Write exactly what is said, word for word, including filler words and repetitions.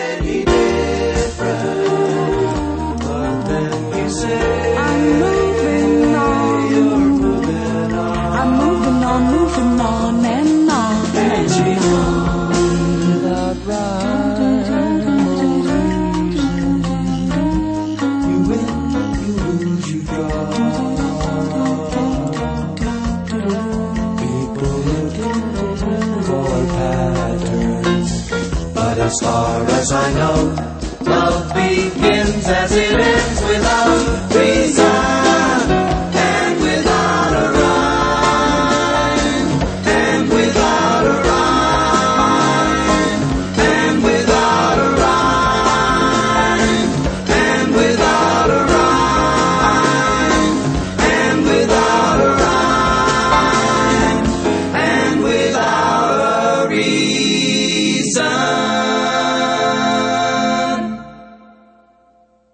any different. But then you say, I'm moving on, you're moving on. I'm moving on, moving on and on and on. Without rhyme, you win, you lose, you draw. People looking for patterns, but as far as I know, love begins as it ends without reason.